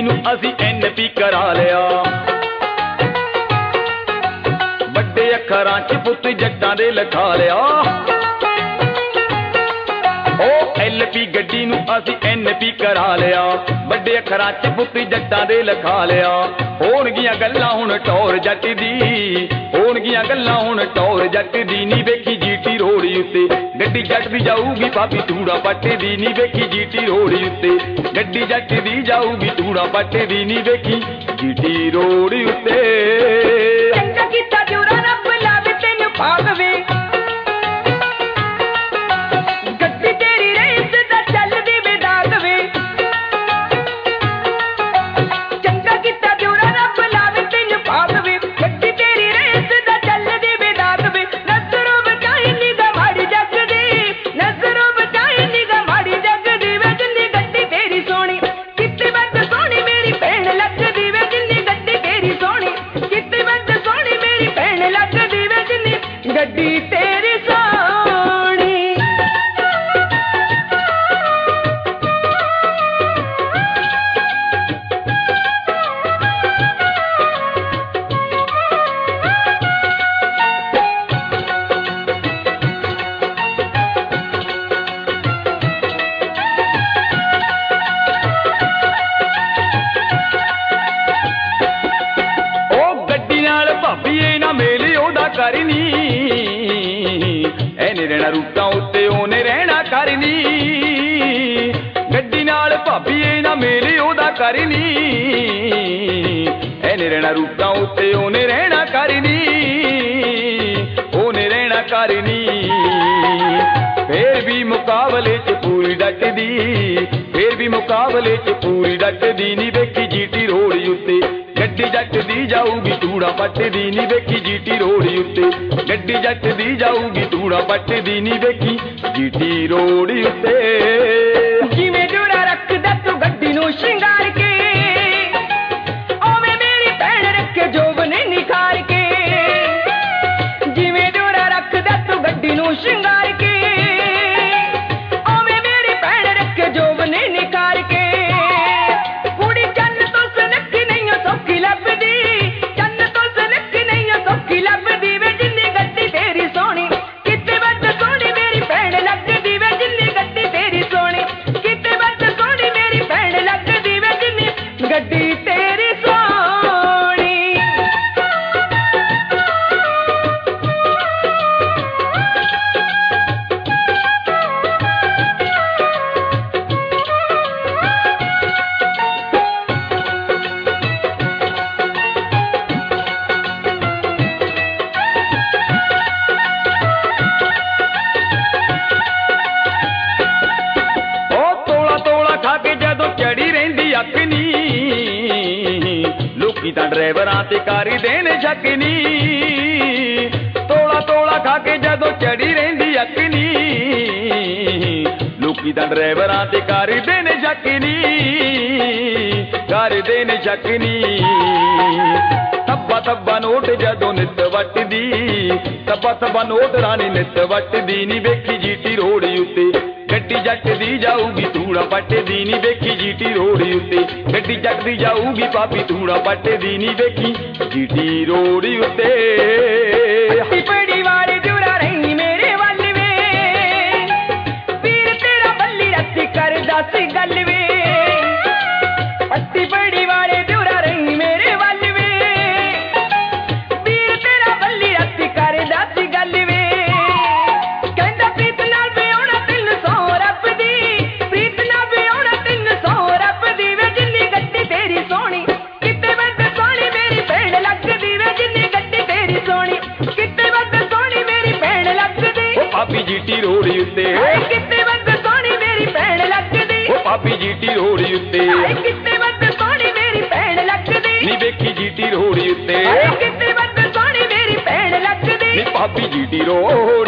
नूं असीं NP करा लिया। बड़े अखरां च पुत जट्टां दे लिखा लिया। ओ LP गड्डी नूं असीं NP करा लिया। बड़े अखरां च पुत जट्टां दे लिखा लिया। होणगियां गल्लां हुण टौर जट दी, होणगियां गल्लां हुण टौर जट दी। नी वेखी GT रोड उत्ते गड्डी जट दी जाऊगी भाभी धूड़ा पट्टे दी। नी वेखी GT रोड उत्ते गड्डी जट दी जाऊगी धूड़ा पट्टे दी। नी वेखी GT रोड उत्ते। चंगा कीता जोरा रब लावे तैनूं पागवे, गड्डी तेरी रेस दा चलदी बेदाग वे। चंगा कीता जोरा रब लावे तैनूं पागवे, गड्डी तेरी रेस दा चलदी बेदाग वे। नजरों बचाई निगाह माड़ी जग दी, नजरों बचाई निगाह माड़ी जग दी वे। जिन्नी गड्डी तेरी सोहनी किते बंद सोहनी मेरी भैन लगदी वे। जिन्नी गड्डी तेरी सोहनी किते बंद सोहनी मेरी भैन लगदी वे। जिन्नी गड्डी तेरी सोहनी। करनी एने रहना रूटां उत्ते ओने रहना करनी। गड्डी नाल भाभी ए ना मेले ओदा करनी, एने रहना रूटां उत्ते ओने रहना करनी। ओने रहना करनी फिर भी मुकाबले च पूरी डटदी, फिर भी मुकाबले च पूरी डटदी। नी वेखी GT रोड उत्ते गड्डी जट दी जाऊगी धूड़ा पट्टे दी। नी वेखी GT रोड उत्ते गड्डी जट दी जाऊगी धूड़ा पट्टे दी। नी वेखी GT रोड उत्ते। जिवें जोड़ा रखदा तू गड्डी नूं शिंगार के, ओवें मेरी भैन रखे जोबने निखार के। जिवें जोड़ा रखदा तू गड्डी नूं शिंगार के, ओवें मेरी भैन रखे जोबने निखार के। कुड़ी चन्न तो सनखी नहीं सौखी लभदी, चन्न तो सनखी नहीं सौखी लभदी वे। जिन्नी गड्डी तेरी सोहनी किते बंद सोहनी मेरी भैन लगदी वे। जिन्नी गड्डी तेरी सोहनी किते बंद सोहनी मेरी भैन लगदी वे। जिन्नी गड्डी तेरी सोहनी। लोकी तां ड्राइवरां ते कारी देने झकनी, तोला तोला खा के जदों चढ़ी रहिंदी अकनी। लोकी तां ड्राइवरां ते कारी देने झकनी, कारी देने झकनी। तब्बा तब्बा नोट जदों नित वटदी, तब्बा तब्बा नोट रानी नित वटदी। नी वेखी GT रोड उत्ते गड्डी जट दी जाऊगी धूड़ा पट्टे दी। नी वेखी GT रोड उत्ते गड्डी जट दी जाऊगी भाभी धूड़ा पट्टे दी। नी वेखी GT रोड उत्ते। बड़ी वाली जोरा रही मेरे वल वे, वीर तेरा बल्ली रत्ती करदा सी गल वे। पट्टी बड़ी वाले जोरा रही मेरे वल वे, वीर तेरा बल्ली रत्ती करदा सी गल वे। कहंदा प्रीत नाल विआउणा तिन सौ रब दी, प्रीत नाल विआउणा तिन सौ रब दी वे। जिन्नी गड्डी तेरी सोहनी किते बंद सोहनी मेरी भैन लगदी वे। जिन्नी गड्डी तेरी सोहनी किते बंद सोहनी मेरी भैन लगदी। ओ भाभी GT रोड उत्ते किते बंद सोहनी मेरी भैन लगदी। ओ भाभी GT रोड उत्ते किते बंद सोहनी मेरी भैन लगदी। नी वेखी GT रोड उत्ते किते बंद सोहनी मेरी भैन लगदी। नी भाभी GT रोड